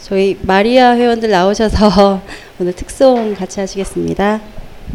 저희 마리아 회원들 나오셔서 오늘 특송 같이 하시겠습니다.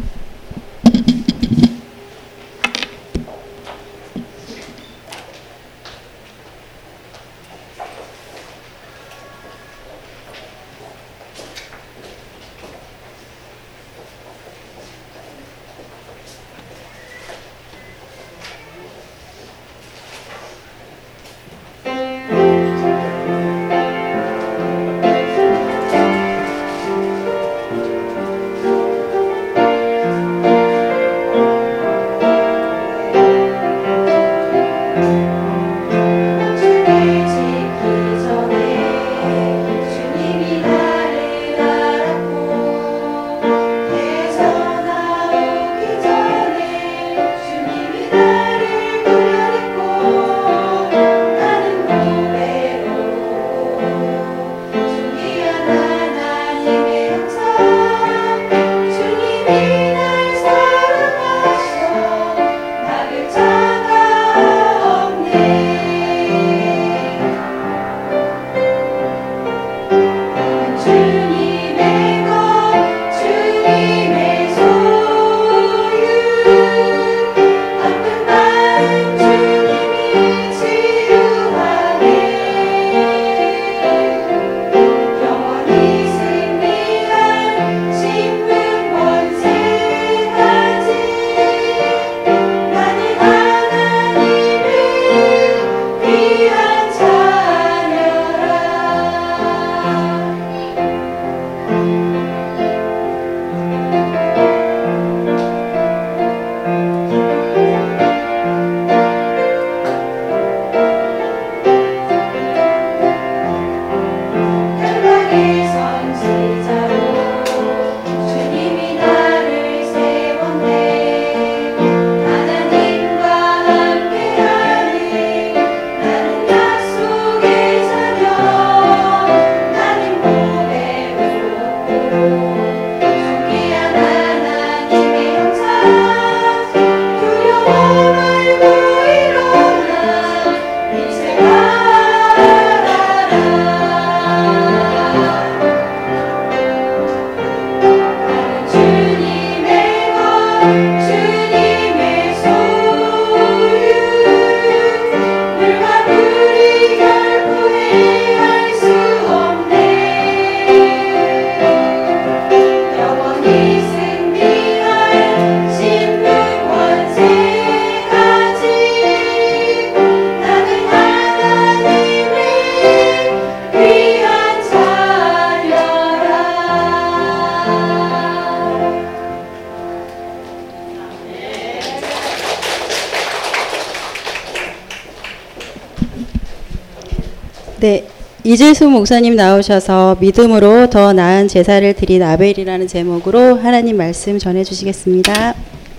네, 이재수 목사님 나오셔서 믿음으로 더 나은 제사를 드린 아벨이라는 제목으로 하나님 말씀 전해 주시겠습니다.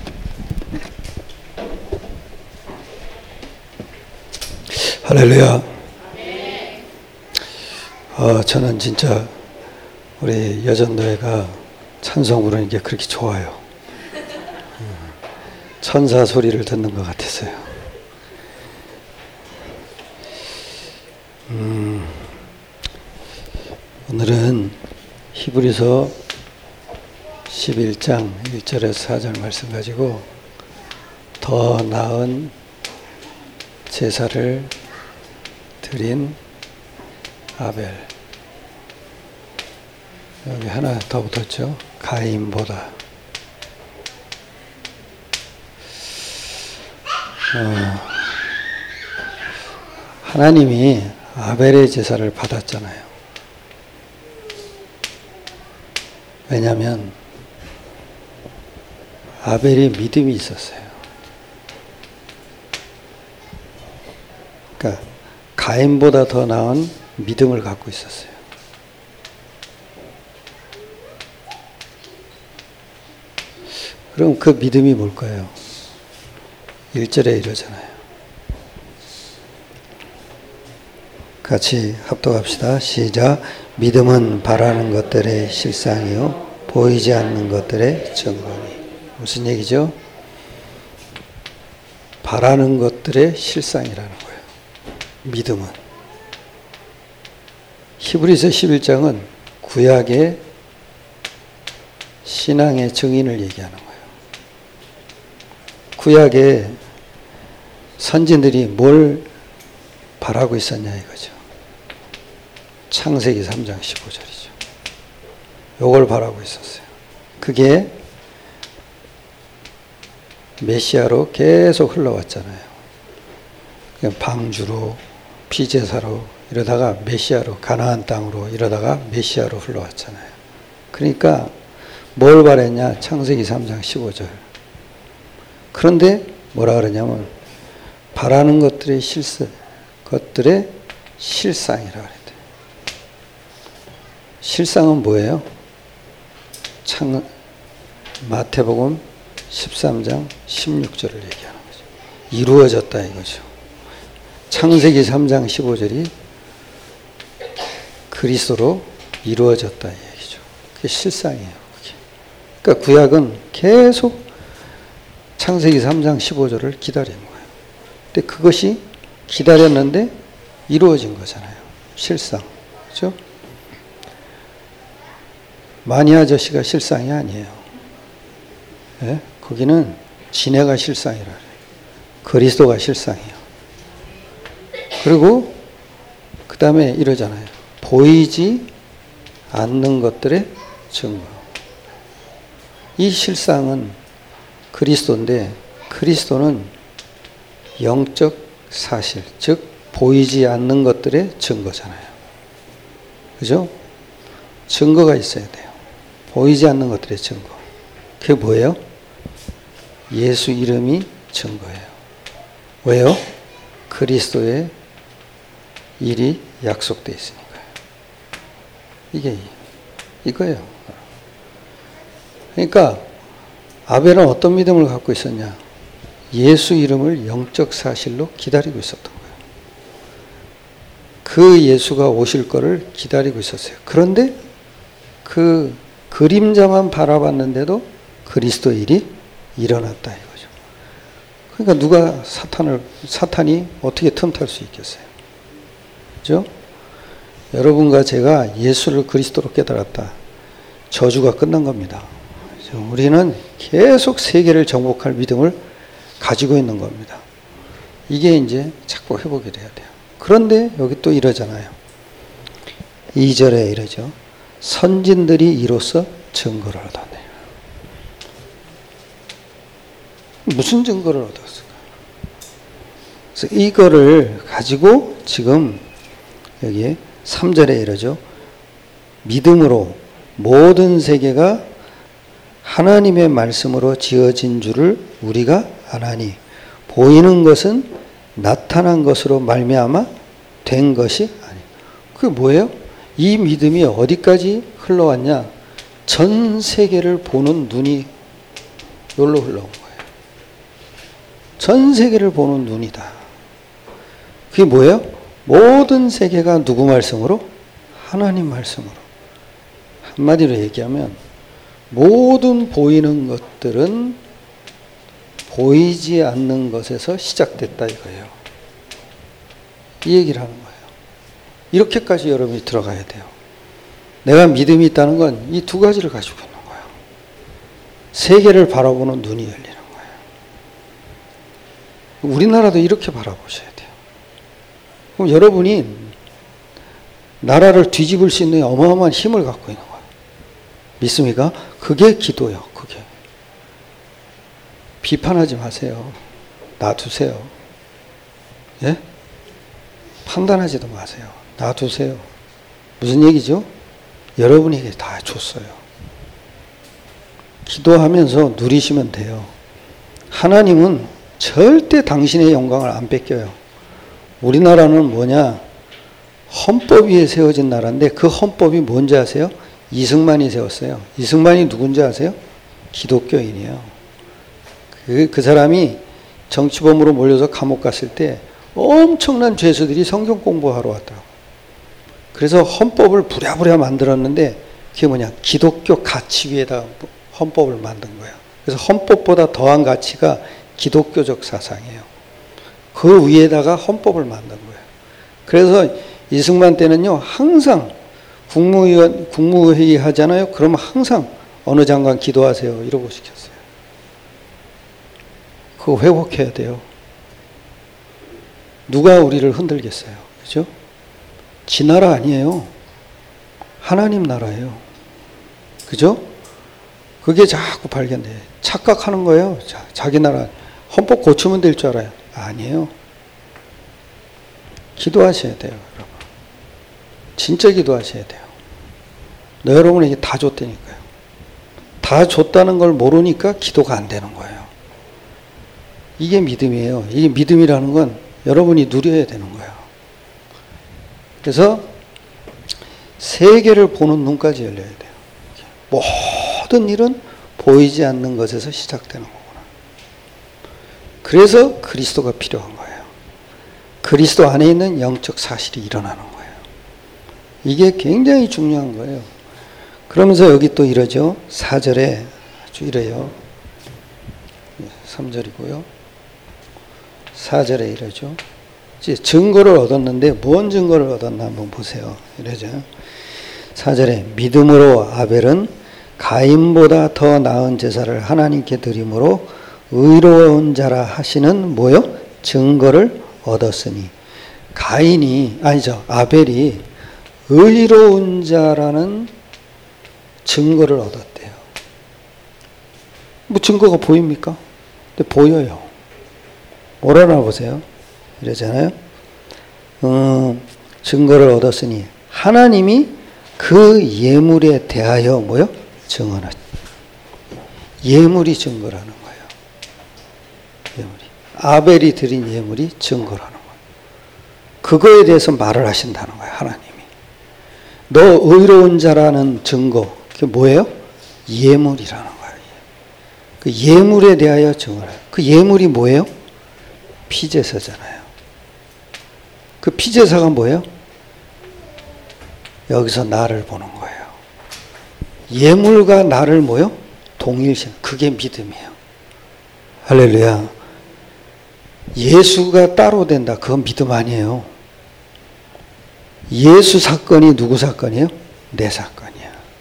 할렐루야. 저는 진짜 우리 여전도회가 찬송 부르는 게 그렇게 좋아요. 천사 소리를 듣는 것 같았어요. 오늘은 히브리서 11장 1절에서 4절 말씀 가지고 더 나은 제사를 드린 아벨, 여기 하나 더 붙었죠. 가인보다. 하나님이 아벨의 제사를 받았잖아요. 왜냐하면 아벨이 믿음이 있었어요. 그러니까 가인보다 더 나은 믿음을 갖고 있었어요. 그럼 그 믿음이 뭘까요? 1절에 이러잖아요. 같이 합독합시다. 시작. 믿음은 바라는 것들의 실상이요 보이지 않는 것들의 증거니. 무슨 얘기죠? 바라는 것들의 실상이라는 거예요. 믿음은. 히브리서 11장은 구약의 신앙의 증인을 얘기하는 거예요. 구약의 선진들이 뭘 바라고 있었냐 이거죠. 창세기 3장 15절이죠. 요걸 바라고 있었어요. 그게 메시아로 계속 흘러왔잖아요. 그냥 방주로, 피제사로 이러다가 메시아로, 가나안 땅으로 이러다가 메시아로 흘러왔잖아요. 그러니까 뭘 바랬냐? 창세기 3장 15절. 그런데 뭐라 그러냐면 바라는 것들의 것들의 실상이라 그랬대요. 실상은 뭐예요? 마태복음 13장 16절을 얘기하는 거죠. 이루어졌다 이거죠. 창세기 3장 15절이 그리스도로 이루어졌다 이 얘기죠. 그게 실상이에요. 그게. 그러니까 구약은 계속 창세기 3장 15절을 기다리는 거예요. 근데 그것이 기다렸는데 이루어진 거잖아요. 실상. 그렇죠? 마니 아저씨가 실상이 아니에요. 네? 거기는 지네가 실상이라 그래요. 그리스도가 실상이에요. 그리고 그 다음에 이러잖아요. 보이지 않는 것들의 증거. 이 실상은 그리스도인데 그리스도는 영적 사실, 즉 보이지 않는 것들의 증거잖아요. 그죠? 증거가 있어야 돼요. 보이지 않는 것들의 증거. 그게 뭐예요? 예수 이름이 증거예요. 왜요? 그리스도의 일이 약속되어 있으니까요. 이게 이거예요. 그러니까 아벨은 어떤 믿음을 갖고 있었냐? 예수 이름을 영적 사실로 기다리고 있었던 거예요. 그 예수가 오실 거를 기다리고 있었어요. 그런데 그 그림자만 바라봤는데도 그리스도 일이 일어났다 이거죠. 그러니까 누가 사탄이 어떻게 틈탈 수 있겠어요? 그죠? 여러분과 제가 예수를 그리스도로 깨달았다. 저주가 끝난 겁니다. 우리는 계속 세계를 정복할 믿음을 가지고 있는 겁니다. 이게 이제 자꾸 회복이 돼야 돼요. 그런데 여기 또 이러잖아요. 2절에 이러죠. 선진들이 이로써 증거를 얻었네. 무슨 증거를 얻었을까? 그래서 이거를 가지고 지금 여기에 3절에 이러죠. 믿음으로 모든 세계가 하나님의 말씀으로 지어진 줄을 우리가 아나니 보이는 것은 나타난 것으로 말미암아 된 것이 아니. 그게 뭐예요? 이 믿음이 어디까지 흘러왔냐? 전 세계를 보는 눈이 여기로 흘러온 거예요. 전 세계를 보는 눈이다. 그게 뭐예요? 모든 세계가 누구 말씀으로? 하나님 말씀으로. 한마디로 얘기하면 모든 보이는 것들은 보이지 않는 것에서 시작됐다 이거예요. 이 얘기를 하는 거예요. 이렇게까지 여러분이 들어가야 돼요. 내가 믿음이 있다는 건 이 두 가지를 가지고 있는 거예요. 세계를 바라보는 눈이 열리는 거예요. 우리나라도 이렇게 바라보셔야 돼요. 그럼 여러분이 나라를 뒤집을 수 있는 어마어마한 힘을 갖고 있는 거예요. 믿습니까? 그게 기도예요. 그게. 비판하지 마세요. 놔두세요. 예? 판단하지도 마세요. 놔두세요. 무슨 얘기죠? 여러분에게 다 줬어요. 기도하면서 누리시면 돼요. 하나님은 절대 당신의 영광을 안 뺏겨요. 우리나라는 뭐냐? 헌법 위에 세워진 나라인데 그 헌법이 뭔지 아세요? 이승만이 세웠어요. 이승만이 누군지 아세요? 기독교인이에요. 그 사람이 정치범으로 몰려서 감옥 갔을 때 엄청난 죄수들이 성경 공부하러 왔더라고요. 그래서 헌법을 부랴부랴 만들었는데 그게 뭐냐? 기독교 가치 위에다 헌법을 만든 거예요. 그래서 헌법보다 더한 가치가 기독교적 사상이에요. 그 위에다가 헌법을 만든 거예요. 그래서 이승만 때는요, 항상 국무회의 하잖아요. 그러면 항상 어느 장관 기도하세요. 이러고 시켰어요. 그거 회복해야 돼요. 누가 우리를 흔들겠어요. 그죠? 지 나라 아니에요. 하나님 나라예요. 그죠? 그게 자꾸 발견돼요. 착각하는 거예요. 자기 나라 헌법 고치면 될 줄 알아요. 아니에요. 기도하셔야 돼요. 여러분. 진짜 기도하셔야 돼요. 여러분에게 다 줬다니까요. 다 줬다는 걸 모르니까 기도가 안 되는 거예요. 이게 믿음이에요. 이게 믿음이라는 건 여러분이 누려야 되는 거예요. 그래서 세계를 보는 눈까지 열려야 돼요. 모든 일은 보이지 않는 것에서 시작되는 거구나. 그래서 그리스도가 필요한 거예요. 그리스도 안에 있는 영적 사실이 일어나는 거예요. 이게 굉장히 중요한 거예요. 그러면서 여기 또 이러죠. 4절에 아주 이래요. 3절이고요. 4절에 이러죠. 이제 증거를 얻었는데 무슨 증거를 얻었나 한번 보세요. 이러죠. 4절에 믿음으로 아벨은 가인보다 더 나은 제사를 하나님께 드림으로 의로운 자라 하시는 뭐요? 증거를 얻었으니. 아벨이 의로운 자라는 증거를 얻었대요. 뭐 증거가 보입니까? 근데 보여요. 뭐라나 보세요. 이러잖아요. 증거를 얻었으니 하나님이 그 예물에 대하여 뭐요? 증언하시. 예물이 증거라는 거예요. 예물이. 아벨이 드린 예물이 증거라는 거예요. 그거에 대해서 말을 하신다는 거예요. 하나님이. 너 의로운 자라는 증거. 그게 뭐예요? 예물이라는 거예요. 그 예물에 대하여 증언해요. 그 예물이 뭐예요? 피제사잖아요. 그 피제사가 뭐예요? 여기서 나를 보는 거예요. 예물과 나를 뭐요? 동일시. 그게 믿음이에요. 할렐루야. 예수가 따로 된다. 그건 믿음 아니에요. 예수 사건이 누구 사건이에요? 내 사건이야.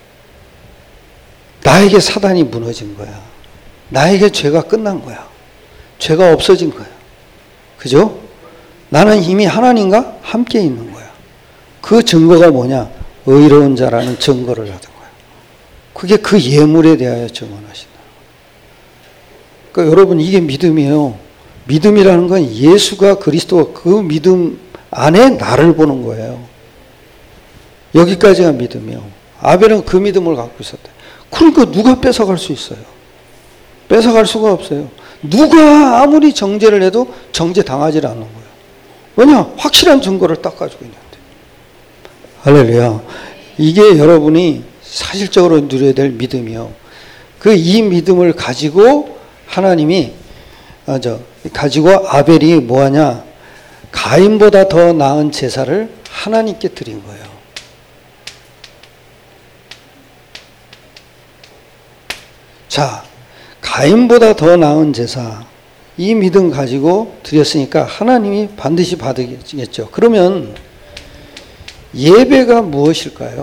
나에게 사단이 무너진 거야. 나에게 죄가 끝난 거야. 죄가 없어진 거야. 그죠? 나는 이미 하나님과 함께 있는 거야. 그 증거가 뭐냐? 의로운 자라는 증거를 얻은 거야. 그게 그 예물에 대하여 증언하신다. 그러니까 여러분 이게 믿음이에요. 믿음이라는 건 예수가 그리스도가 그 믿음 안에 나를 보는 거예요. 여기까지가 믿음이에요. 아벨은 그 믿음을 갖고 있었대. 그러니까 누가 뺏어갈 수 있어요? 뺏어갈 수가 없어요. 누가 아무리 정죄를 해도 정죄 당하지 않는 거예요. 왜냐? 확실한 증거를 딱 가지고 있는데. 할렐루야. 이게 여러분이 사실적으로 누려야 될 믿음이요. 이 믿음을 가지고 하나님이 가지고 아벨이 뭐하냐? 가인보다 더 나은 제사를 하나님께 드린 거예요. 자, 가인보다 더 나은 제사, 이 믿음 가지고 드렸으니까 하나님이 반드시 받으겠죠. 그러면 예배가 무엇일까요?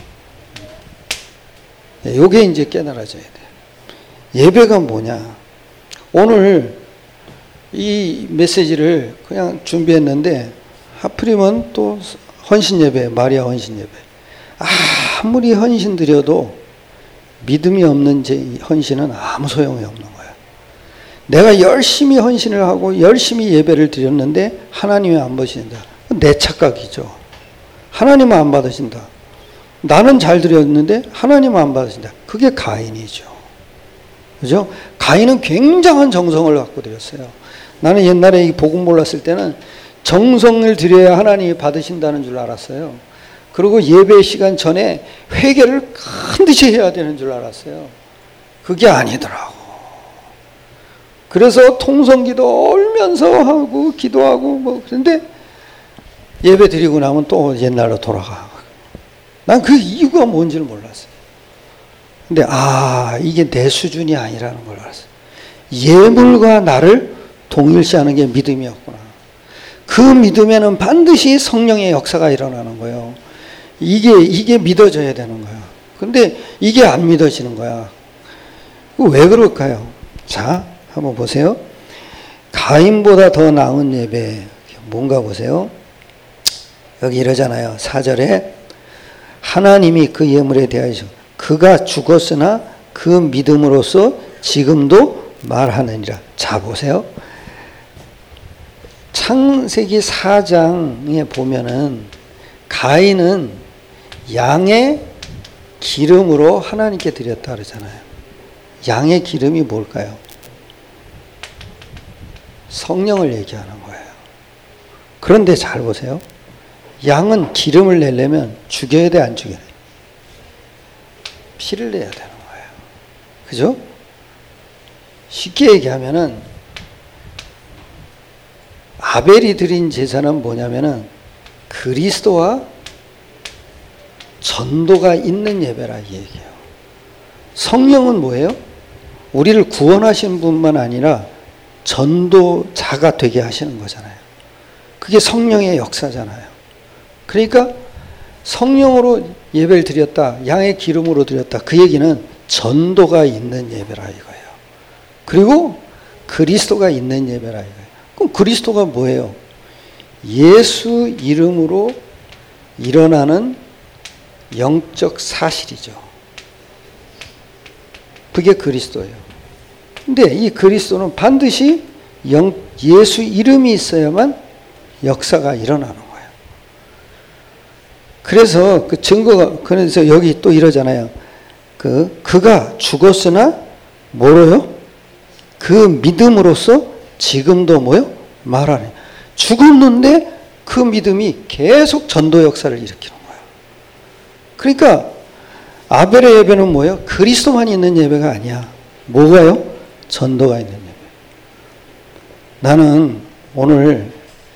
요게 이제 깨달아져야 돼요. 예배가 뭐냐? 오늘 이 메시지를 그냥 준비했는데 하필이면 또 헌신 예배, 마리아 헌신 예배. 아무리 헌신 드려도 믿음이 없는 헌신은 아무 소용이 없는 거야. 내가 열심히 헌신을 하고 열심히 예배를 드렸는데 하나님이 안 받으신다. 내 착각이죠. 하나님은 안 받으신다. 나는 잘 드렸는데 하나님은 안 받으신다. 그게 가인이죠. 그죠? 가인은 굉장한 정성을 갖고 드렸어요. 나는 옛날에 이 복음 몰랐을 때는 정성을 드려야 하나님이 받으신다는 줄 알았어요. 그리고 예배 시간 전에 회개를 반드시 해야 되는 줄 알았어요. 그게 아니더라고. 그래서 통성기도 얼면서 하고 기도하고 뭐 그런데 예배 드리고 나면 또 옛날로 돌아가. 난 그 이유가 뭔지를 몰랐어요. 근데 이게 내 수준이 아니라는 걸 알았어요. 예물과 나를 동일시하는 게 믿음이었구나. 그 믿음에는 반드시 성령의 역사가 일어나는 거예요. 이게 믿어져야 되는 거야. 근데 이게 안 믿어지는 거야. 왜 그럴까요? 자, 한번 보세요. 가인보다 더 나은 예배 뭔가 보세요. 여기 이러잖아요. 4절에 하나님이 그 예물에 대하여 그가 죽었으나 그 믿음으로써 지금도 말하느니라. 자, 보세요. 창세기 4장에 보면은 가인은 양의 기름으로 하나님께 드렸다 그러잖아요. 양의 기름이 뭘까요? 성령을 얘기하는 거예요. 그런데 잘 보세요. 양은 기름을 내려면 죽여야 돼, 안 죽여야 돼? 피를 내야 되는 거예요. 그죠? 쉽게 얘기하면은 아벨이 드린 제사는 뭐냐면은 그리스도와 전도가 있는 예배라 이 얘기예요. 성령은 뭐예요? 우리를 구원하신 분만 아니라 전도자가 되게 하시는 거잖아요. 그게 성령의 역사잖아요. 그러니까 성령으로 예배를 드렸다, 양의 기름으로 드렸다. 그 얘기는 전도가 있는 예배라 이거예요. 그리고 그리스도가 있는 예배라 이거예요. 그럼 그리스도가 뭐예요? 예수 이름으로 일어나는 영적 사실이죠. 그게 그리스도예요. 근데 이 그리스도는 반드시 예수 이름이 있어야만 역사가 일어나는 거예요. 그래서 그 증거가, 그래서 여기 또 이러잖아요. 그가 죽었으나 뭐로요? 그 믿음으로써 지금도 뭐요? 말하네. 죽었는데 그 믿음이 계속 전도 역사를 일으키는 거예요. 그러니까 아벨의 예배는 뭐예요? 그리스도만 있는 예배가 아니야. 뭐가요? 전도가 있는 예배. 나는 오늘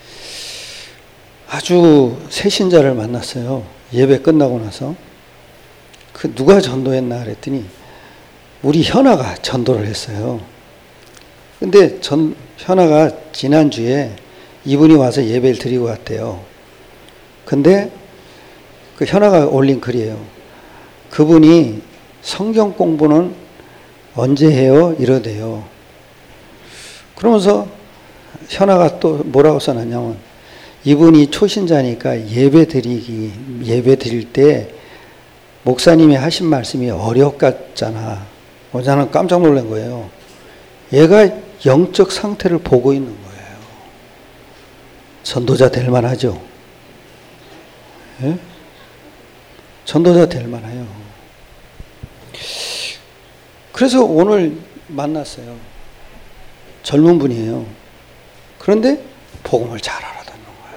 아주 새신자를 만났어요. 예배 끝나고 나서. 그 누가 전도했나 그랬더니 우리 현아가 전도를 했어요. 근데 현아가 지난주에 이분이 와서 예배를 드리고 왔대요. 근데 그 현아가 올린 글이에요. 그분이 성경 공부는 언제 해요? 이러대요. 그러면서 현아가 또 뭐라고 써놨냐면 이분이 초신자니까 예배 드릴 때 목사님이 하신 말씀이 어렵겠잖아. 저는 깜짝 놀란 거예요. 얘가 영적 상태를 보고 있는 거예요. 전도자 될 만하죠? 예? 전도자 될 만해요. 그래서 오늘 만났어요. 젊은 분이에요. 그런데 복음을 잘 알아듣는 거야.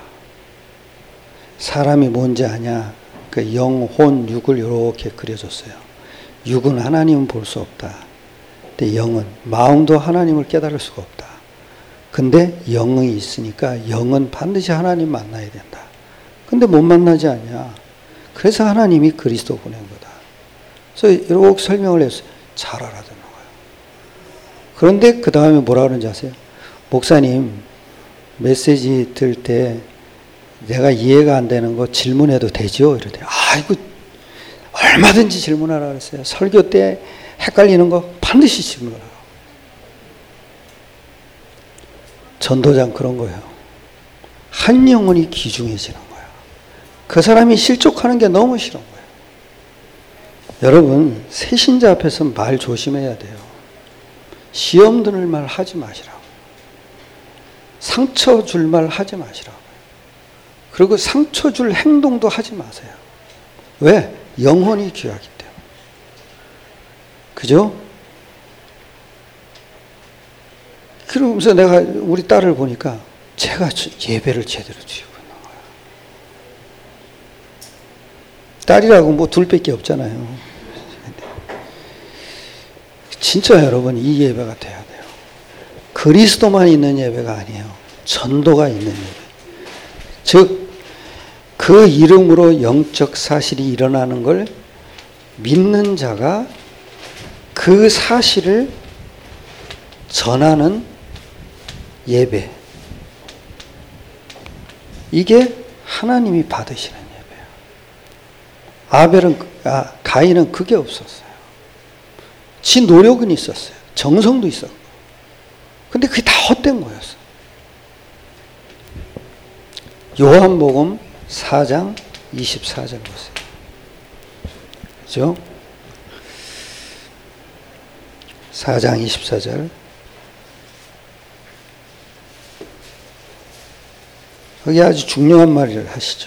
사람이 뭔지 아냐? 그 영, 혼, 육을 이렇게 그려줬어요. 육은 하나님은 볼 수 없다. 근데 영은, 마음도 하나님을 깨달을 수가 없다. 근데 영이 있으니까 영은 반드시 하나님 만나야 된다. 근데 못 만나지 않냐? 그래서 하나님이 그리스도 보낸 거다. 그래서 이렇게 설명을 했어요. 잘 알아듣는 거예요. 그런데 그 다음에 뭐라 그러는지 아세요? 목사님, 메시지 들 때 내가 이해가 안 되는 거 질문해도 되죠? 이러대요. 아이고, 얼마든지 질문하라 그랬어요. 설교 때 헷갈리는 거 반드시 질문하라. 전도자는 그런 거예요. 한 영혼이 귀중해지는 거야. 그 사람이 실족하는 게 너무 싫은 거예요. 여러분, 새신자 앞에서 말 조심해야 돼요. 시험 드는 말 하지 마시라고. 상처 줄 말 하지 마시라고. 그리고 상처 줄 행동도 하지 마세요. 왜? 영혼이 귀하기 때문에. 그죠? 그러면서 내가 우리 딸을 보니까 제가 예배를 제대로 드리고 있는 거예요. 딸이라고 뭐 둘밖에 없잖아요. 진짜 여러분 이 예배가 돼야 돼요. 그리스도만 있는 예배가 아니에요. 전도가 있는 예배. 즉 그 이름으로 영적 사실이 일어나는 걸 믿는 자가 그 사실을 전하는 예배. 이게 하나님이 받으시는 예배예요. 가인은 그게 없었어요. 지 노력은 있었어요. 정성도 있었고. 근데 그게 다 헛된 거였어요. 요한복음 4장 24절 보세요. 그죠? 4장 24절. 거기 아주 중요한 말을 하시죠.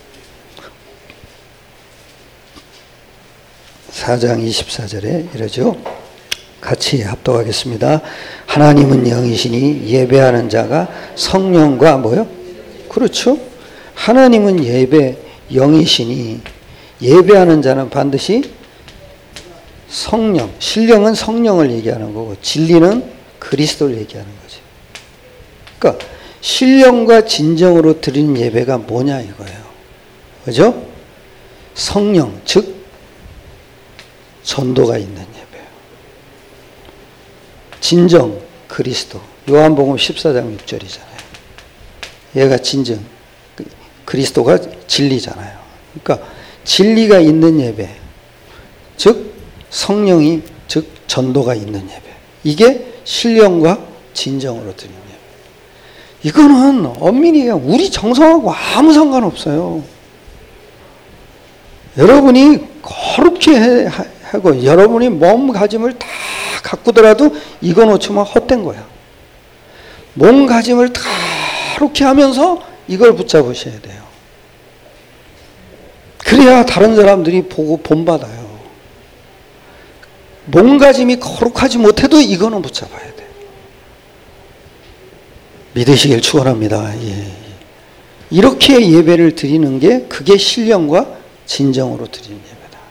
4장 24절에 이러죠. 같이 합독하겠습니다. 하나님은 영이시니 예배하는 자가 성령과 뭐요? 그렇죠. 하나님은 영이시니 예배하는 자는 반드시 성령, 신령은 성령을 얘기하는 거고 진리는 그리스도를 얘기하는 거지. 그러니까 신령과 진정으로 드리는 예배가 뭐냐 이거예요. 그죠? 성령, 즉 전도가 있는 예배예요. 진정, 그리스도. 요한복음 14장 6절이잖아요. 얘가 진정, 그리스도가 진리잖아요. 그러니까 진리가 있는 예배, 즉 성령이, 즉 전도가 있는 예배. 이게 신령과 진정으로 드리는 예배. 이거는 엄밀히 우리 정성하고 아무 상관없어요. 여러분이 거룩히 하고 여러분이 몸가짐을 다 가꾸더라도 이거 놓치면 헛된 거야. 몸가짐을 다 거룩히 하면서 이걸 붙잡으셔야 돼요. 그래야 다른 사람들이 보고 본받아요. 몸가짐이 거룩하지 못해도 이거는 붙잡아야 돼. 믿으시길 축원합니다. 예. 이렇게 예배를 드리는 게 그게 신령과 진정으로 드리는 예배다.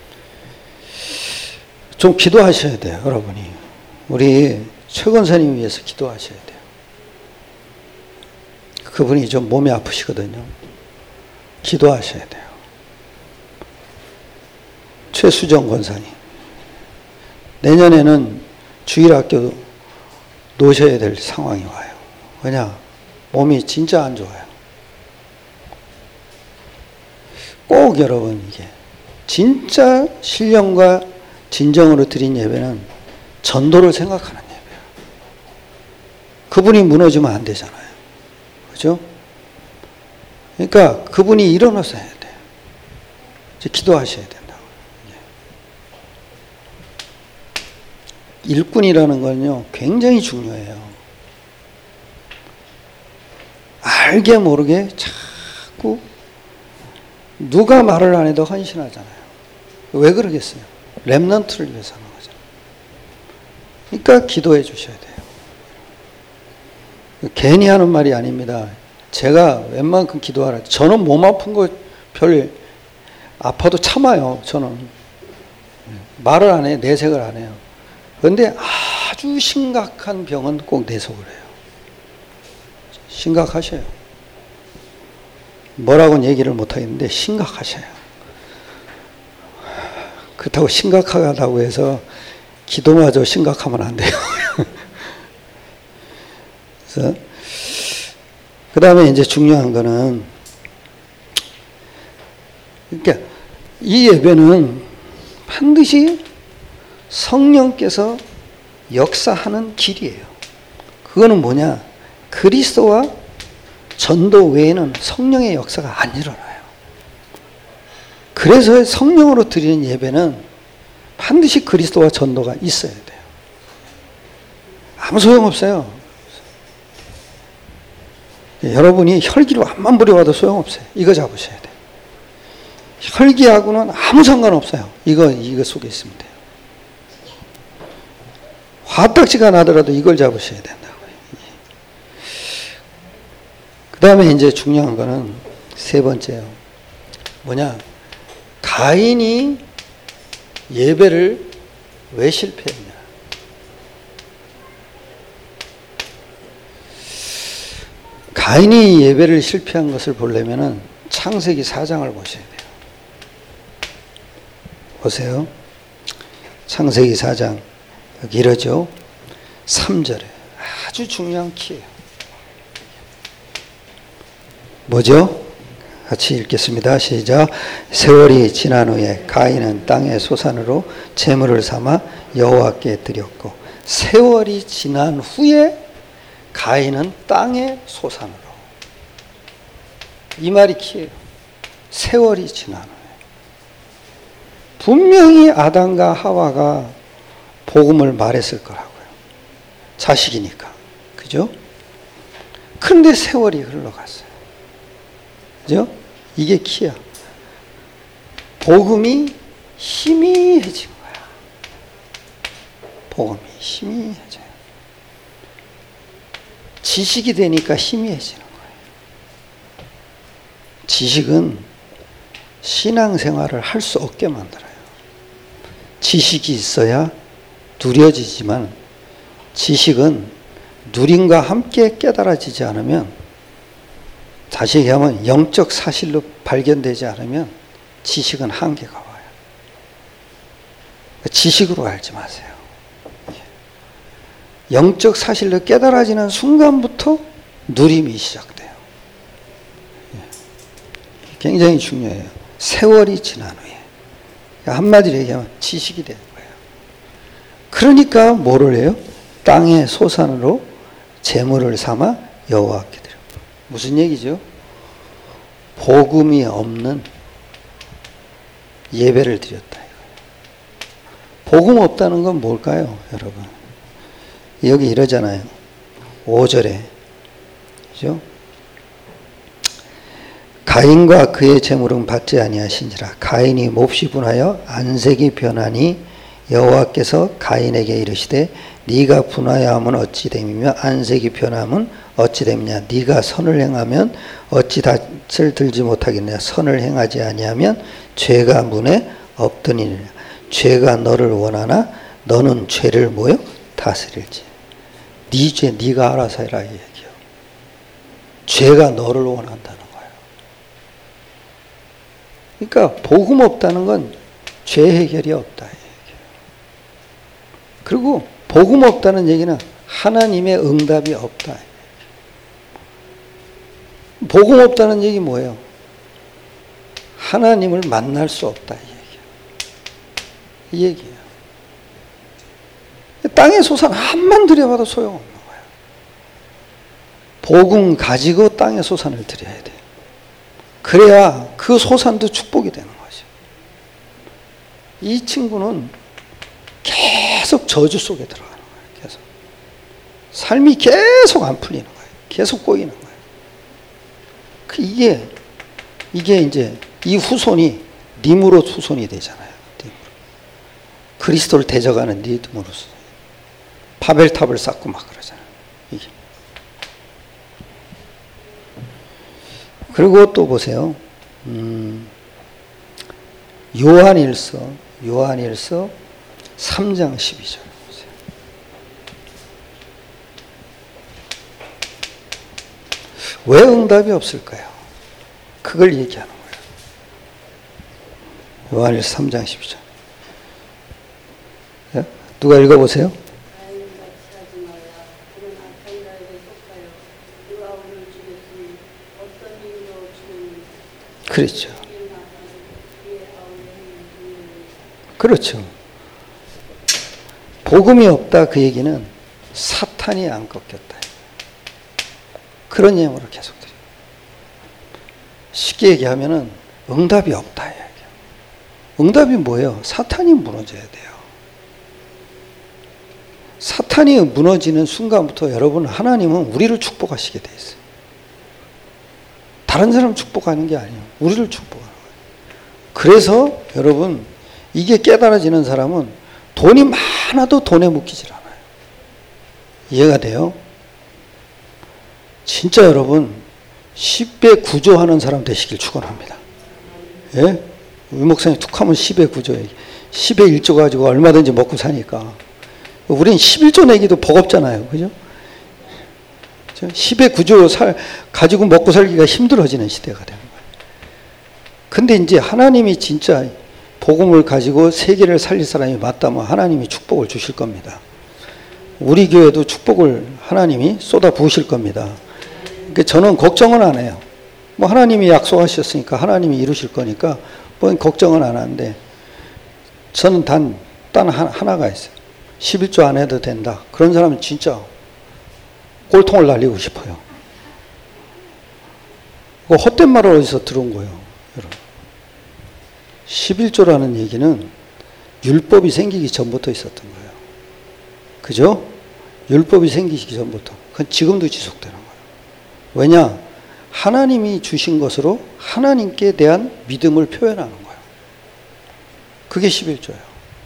좀 기도하셔야 돼요, 여러분이. 우리 최 권사님 위해서 기도하셔야 돼요. 그분이 좀 몸이 아프시거든요. 기도하셔야 돼요. 최수정 권사님. 내년에는 주일학교 놓으셔야 될 상황이 와요. 왜냐? 몸이 진짜 안 좋아요. 꼭 여러분 이게 진짜 신령과 진정으로 드린 예배는 전도를 생각하는 예배예요. 그분이 무너지면 안 되잖아요. 그죠? 그러니까 그분이 일어나서 해야 돼요. 이제 기도하셔야 된다고. 일꾼이라는 건요, 굉장히 중요해요. 알게 모르게 자꾸 누가 말을 안 해도 헌신하잖아요. 왜 그러겠어요? 렘넌트를 위해서 하는 거잖아요. 그러니까 기도해 주셔야 돼요. 괜히 하는 말이 아닙니다. 제가 웬만큼 기도하라. 저는 몸 아픈 거 별 아파도 참아요. 저는 말을 안 해요. 내색을 안 해요. 그런데 아주 심각한 병은 꼭 내색을 해요. 심각하셔요. 뭐라고는 얘기를 못 하겠는데 심각하셔요. 그렇다고 심각하다고 해서 기도마저 심각하면 안 돼요. 그래서 그 다음에 이제 중요한 거는, 그러니까 이 예배는 반드시 성령께서 역사하는 길이에요. 그거는 뭐냐? 그리스도와 전도 외에는 성령의 역사가 안 일어나요. 그래서 성령으로 드리는 예배는 반드시 그리스도와 전도가 있어야 돼요. 아무 소용없어요. 여러분이 혈기로 암만 부려와도 소용없어요. 이거 잡으셔야 돼요. 혈기하고는 아무 상관없어요. 이거 속에 있으면 돼요. 화딱지가 나더라도 이걸 잡으셔야 된다고요. 그 다음에 이제 중요한 거는 세 번째요. 뭐냐? 가인이 예배를 왜 실패했냐? 가인이 예배를 실패한 것을 보려면은 창세기 4장을 보셔야 돼요. 보세요. 창세기 4장. 여기 이러죠. 3절에 아주 중요한 키예요. 뭐죠? 같이 읽겠습니다. 시작. 세월이 지난 후에 가인은 땅의 소산으로 제물을 삼아 여호와께 드렸고, 세월이 지난 후에 가인은 땅의 소산으로. 이 말이 키예요. 세월이 지난 후에. 분명히 아담과 하와가 복음을 말했을 거라고요. 자식이니까. 그죠? 그런데 세월이 흘러갔어요. 그죠? 이게 키야. 복음이 희미해진 거야. 복음이 희미해져요. 지식이 되니까 희미해지는 거예요. 지식은 신앙생활을 할 수 없게 만들어요. 지식이 있어야 누려지지만 지식은 누림과 함께 깨달아지지 않으면, 다시 얘기하면 영적 사실로 발견되지 않으면 지식은 한계가 와요. 지식으로 알지 마세요. 영적 사실로 깨달아지는 순간부터 누림이 시작돼요. 굉장히 중요해요. 세월이 지난 후에. 한마디로 얘기하면 지식이 되는 거예요. 그러니까 뭐를 해요? 땅의 소산으로 제물을 삼아 여호와께 드려. 무슨 얘기죠? 복음이 없는 예배를 드렸다. 복음 없다는 건 뭘까요, 여러분? 여기 이러잖아요. 5절에. 그죠? 가인과 그의 제물은 받지 아니하신지라. 가인이 몹시 분하여 안색이 변하니 여호와께서 가인에게 이르시되 네가 분하여 함은 어찌 됨이며 안색이 변함은 어찌 됨이냐. 네가 선을 행하면 어찌 닻을 들지 못하겠느냐. 선을 행하지 아니하면 죄가 문에 없더니라. 죄가 너를 원하나 너는 죄를 뭐요? 다스릴지. 네 죄 네가 알아서 해라 이 얘기요. 죄가 너를 원한다는 거예요. 그러니까 복음 없다는 건 죄 해결이 없다 이 얘기예요. 그리고 복음 없다는 얘기는 하나님의 응답이 없다. 복음 없다는 얘기 뭐예요? 하나님을 만날 수 없다 이 얘기예요. 이 얘기예요. 땅의 소산 한만 들여봐도 소용없는 거예요. 복음 가지고 땅의 소산을 드려야 돼요. 그래야 그 소산도 축복이 되는 거죠. 이 친구는 계속 저주 속에 들어가는 거예요. 계속. 삶이 계속 안 풀리는 거예요. 계속 꼬이는 거예요. 이게 이제 이 후손이 니무롯 후손이 되잖아요. 그리스도를 대적하는 니무롯. 바벨탑을 쌓고 막 그러잖아요. 이게. 그리고 또 보세요. 요한일서 3장 12절 보세요. 왜 응답이 없을까요? 그걸 얘기하는 거예요. 요한일서 3장 12절. 누가 읽어보세요? 그렇죠. 그렇죠. 복음이 없다 그 얘기는 사탄이 안 꺾였다. 그런 내용으로 계속 드려요. 쉽게 얘기하면은 응답이 없다. 응답이 뭐예요? 사탄이 무너져야 돼요. 사탄이 무너지는 순간부터 여러분 하나님은 우리를 축복하시게 돼 있어요. 다른 사람 축복하는 게 아니에요. 우리를 축복하는 거예요. 그래서 여러분 이게 깨달아지는 사람은 돈이 많아도 돈에 묶이질 않아요. 이해가 돼요? 진짜 여러분 10배 구조하는 사람 되시길 축원합니다. 예? 우리 목사님 툭 하면 10배 구조, 10배 1조 가지고 얼마든지 먹고 사니까. 우린 11조 내기도 버겁잖아요. 그죠? 10의 구조 가지고 먹고 살기가 힘들어지는 시대가 되는 거예요. 근데 이제 하나님이 진짜 복음을 가지고 세계를 살릴 사람이 맞다면 하나님이 축복을 주실 겁니다. 우리 교회도 축복을 하나님이 쏟아 부으실 겁니다. 그러니까 저는 걱정은 안 해요. 뭐 하나님이 약속하셨으니까 하나님이 이루실 거니까 뭐 걱정은 안 하는데 저는 단 하나가 있어요. 11조 안 해도 된다. 그런 사람은 진짜 꼴통을 날리고 싶어요. 그 헛된 말을 어디서 들은 거예요, 여러분. 11조라는 얘기는 율법이 생기기 전부터 있었던 거예요. 그죠? 율법이 생기기 전부터. 그건 지금도 지속되는 거예요. 왜냐? 하나님이 주신 것으로 하나님께 대한 믿음을 표현하는 거예요. 그게 11조예요.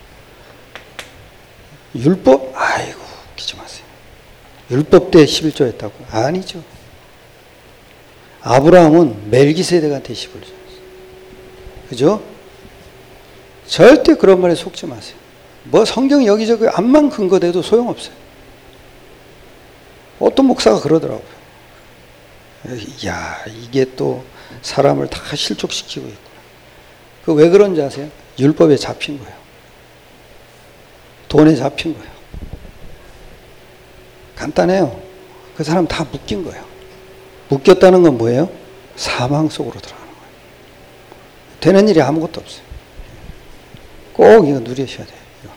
율법? 아이고, 웃기지 마세요. 율법 때 11조 했다고? 아니죠. 아브라함은 멜기세덱한테 10을 줬어요. 그죠? 절대 그런 말에 속지 마세요. 뭐 성경 여기저기 암만 근거돼도 소용없어요. 어떤 목사가 그러더라고요. 야, 이게 또 사람을 다 실족시키고 있구나. 그 왜 그런지 아세요? 율법에 잡힌 거예요. 돈에 잡힌 거예요. 간단해요. 그 사람 다 묶인 거예요. 묶였다는 건 뭐예요? 사망 속으로 들어가는 거예요. 되는 일이 아무것도 없어요. 꼭 이거 누리셔야 돼요. 이거.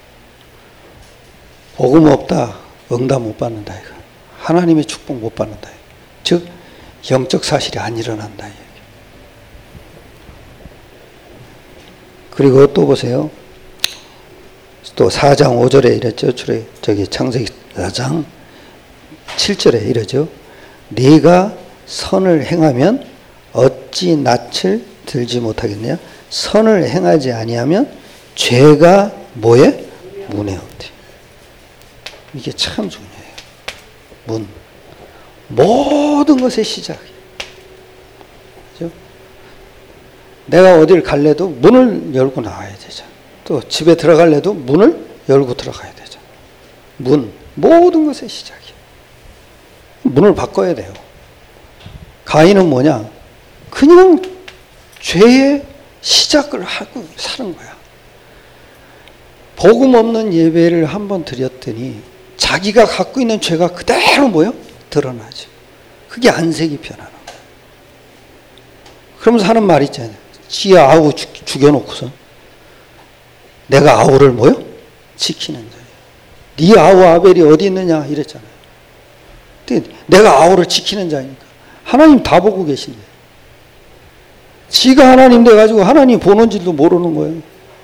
복음 없다. 응답 못 받는다. 이거. 하나님의 축복 못 받는다. 즉 영적 사실이 안 일어난다. 이거. 그리고 또 보세요. 또 4장 5절에 이랬죠. 저기 창세기 4장 7절에 이러죠. 네가 선을 행하면 어찌 낯을 들지 못하겠느냐. 선을 행하지 아니하면 죄가 뭐에? 문에 없대. 이게 참 중요해요. 문. 모든 것의 시작이에요. 그죠? 내가 어딜 갈래도 문을 열고 나와야 되잖아. 또 집에 들어갈래도 문을 열고 들어가야 되잖아. 문. 모든 것의 시작이에요. 문을 바꿔야 돼요. 가인은 뭐냐? 그냥 죄의 시작을 하고 사는 거야. 복음 없는 예배를 한번 드렸더니 자기가 갖고 있는 죄가 그대로 뭐요? 드러나죠. 그게 안색이 변하는 거야. 그러면서 하는 말이 있잖아요. 지 아우 죽여놓고서 내가 아우를 뭐요? 지키는 자예요. 네 아우 아벨이 어디 있느냐 이랬잖아요. 근데 내가 아우를 지키는 자니까 하나님 다 보고 계신데 지가 하나님 돼가지고 하나님 보는 줄도 모르는 거예요.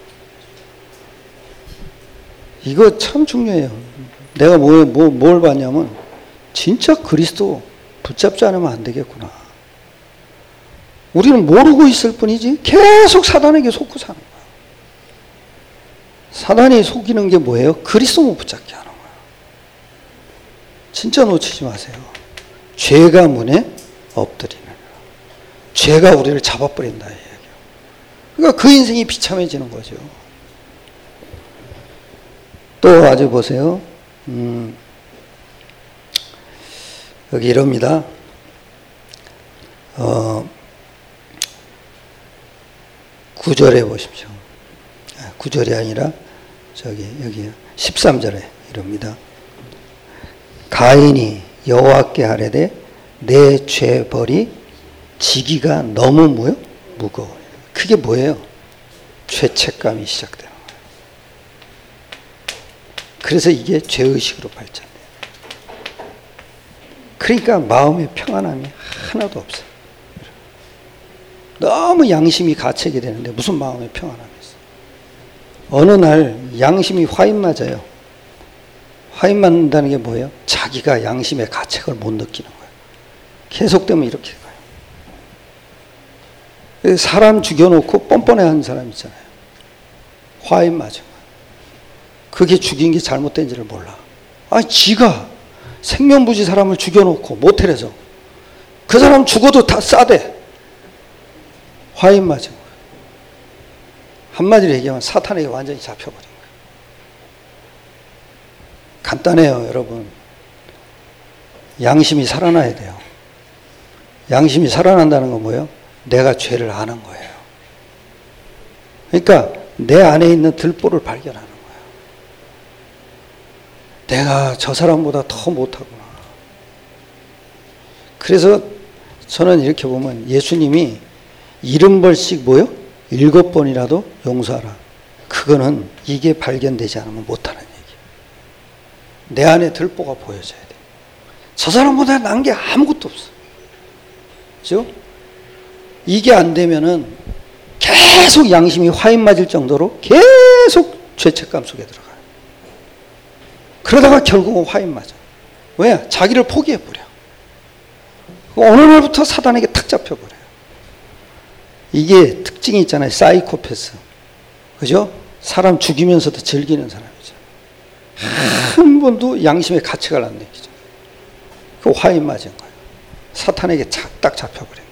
이거 참 중요해요. 내가 뭘 봤냐면 진짜 그리스도 붙잡지 않으면 안 되겠구나. 우리는 모르고 있을 뿐이지 계속 사단에게 속고 사는 거야. 사단이 속이는 게 뭐예요? 그리스도 못 붙잡게 하는 거야. 진짜 놓치지 마세요. 죄가 문에 엎드리는 거야. 죄가 우리를 잡아버린다. 그러니까 그 인생이 비참해지는 거죠. 또 아주 보세요. 여기 이럽니다. 9절에 보십시오. 9절이 아니라 여기 13절에 이럽니다. 가인이 여호와께 아뢰되 내 죄벌이 지기가 너무 무거워. 그게 뭐예요? 죄책감이 시작되는 거예요. 그래서 이게 죄의식으로 발전돼요. 그러니까 마음의 평안함이 하나도 없어요. 너무 양심이 가책이 되는데 무슨 마음의 평안함이 있어요. 어느 날 양심이 화인 맞아요. 화인 맞는다는 게 뭐예요? 자기가 양심의 가책을 못 느끼는 거예요. 계속되면 이렇게 가요. 사람 죽여놓고 뻔뻔해하는 사람 있잖아요. 화인 맞은 거예요. 그게 죽인 게 잘못된지를 몰라. 지가 생명부지 사람을 죽여놓고 모텔에서 그 사람 죽어도 다 싸대. 화인 맞은 거예요. 한마디로 얘기하면 사탄에게 완전히 잡혀버린 거예요. 간단해요, 여러분. 양심이 살아나야 돼요. 양심이 살아난다는 건 뭐예요? 내가 죄를 아는 거예요. 그러니까 내 안에 있는 들보를 발견하는 거예요. 내가 저 사람보다 더 못하구나. 그래서 저는 이렇게 보면 예수님이 70벌씩 뭐요? 7번이라도 용서하라. 그거는 이게 발견되지 않으면 못하는 얘기. 내 안에 들보가 보여져야 돼. 저 사람보다 난 게 아무것도 없어. 그죠? 이게 안 되면은 계속 양심이 화인 맞을 정도로 계속 죄책감 속에 들어가요. 그러다가 결국은 화인 맞아. 왜? 자기를 포기해버려. 어느 날부터 사단에게 탁 잡혀버려요. 이게 특징이 있잖아요. 사이코패스. 그죠? 사람 죽이면서도 즐기는 사람이죠. 한 번도 양심의 가치가 안 느끼죠. 그 화인 맞은 거예요. 사탄에게 딱 잡혀버린 거예요.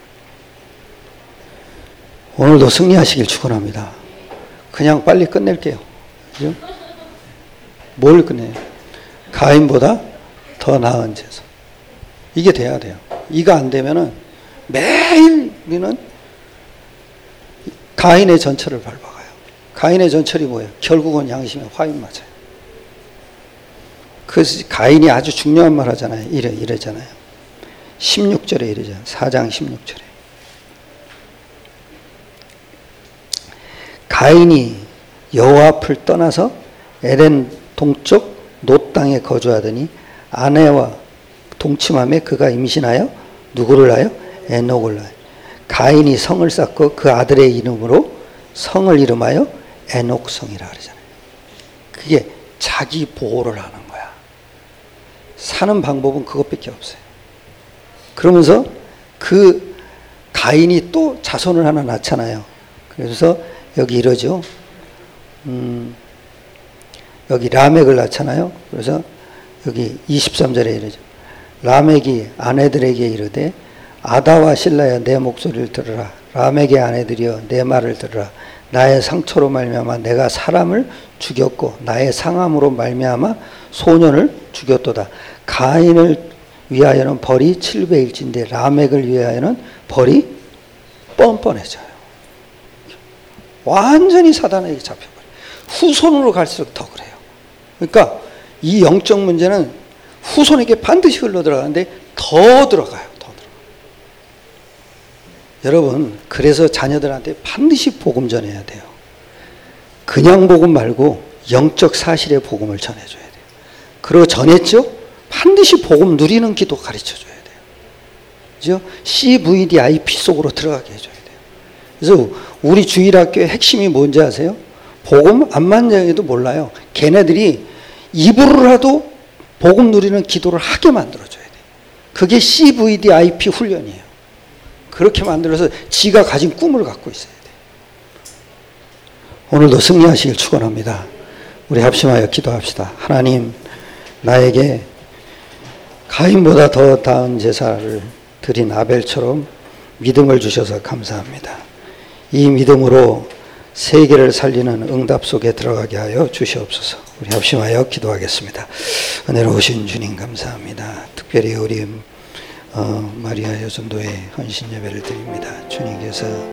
오늘도 승리하시길 축원합니다. 그냥 빨리 끝낼게요. 그죠? 뭘 끝내요? 가인보다 더 나은 제사. 이게 돼야 돼요. 이거 안 되면은 매일 우리는 가인의 전철을 밟아가요. 가인의 전철이 뭐예요? 결국은 양심에 화인 맞아요. 그래서 가인이 아주 중요한 말 하잖아요. 이러잖아요. 16절에 이러잖아요. 4장 16절에. 가인이 여호와 앞을 떠나서 에덴 동쪽 놋 땅에 거주하더니 아내와 동침함에 그가 임신하여 누구를 낳아요? 에녹을 낳아요. 가인이 성을 쌓고 그 아들의 이름으로 성을 이름하여 에녹성이라 그러잖아요. 그게 자기 보호를 하는 거야. 사는 방법은 그것밖에 없어요. 그러면서 그 가인이 또 자손을 하나 낳잖아요. 그래서 여기 이러죠. 여기 라멕을 낳잖아요. 그래서 여기 23절에 이러죠. 라멕이 아내들에게 이르되 아다와 실라야 내 목소리를 들으라. 라멕의 아내들이여 내 말을 들으라. 나의 상처로 말미암아 내가 사람을 죽였고 나의 상함으로 말미암아 소년을 죽였도다. 가인을 위하여는 벌이 700일진데 라멕을 위하여는 벌이 뻔뻔해져요. 완전히 사단에게 잡혀버려요. 후손으로 갈수록 더 그래요. 그러니까 이 영적 문제는 후손에게 반드시 흘러들어가는데 더 들어가요. 더 들어가요. 여러분, 그래서 자녀들한테 반드시 복음 전해야 돼요. 그냥 복음 말고 영적 사실의 복음을 전해줘야 돼요. 그리고 전했죠? 반드시 복음 누리는 기도 가르쳐줘야 돼요. 그죠? CVDIP 속으로 들어가게 해줘야 돼요. 그래서 우리 주일학교의 핵심이 뭔지 아세요? 복음 암만 정해도 몰라요. 걔네들이 입으로라도 복음 누리는 기도를 하게 만들어줘야 돼요. 그게 CVDIP 훈련이에요. 그렇게 만들어서 지가 가진 꿈을 갖고 있어야 돼요. 오늘도 승리하시길 축원합니다. 우리 합심하여 기도합시다. 하나님, 나에게 가인보다 더 나은 제사를 드린 아벨처럼 믿음을 주셔서 감사합니다. 이 믿음으로 세계를 살리는 응답 속에 들어가게 하여 주시옵소서. 우리 합심하여 기도하겠습니다. 은혜로우신 주님 감사합니다. 특별히 우리 마리아 여전도의 헌신 예배를 드립니다. 주님께서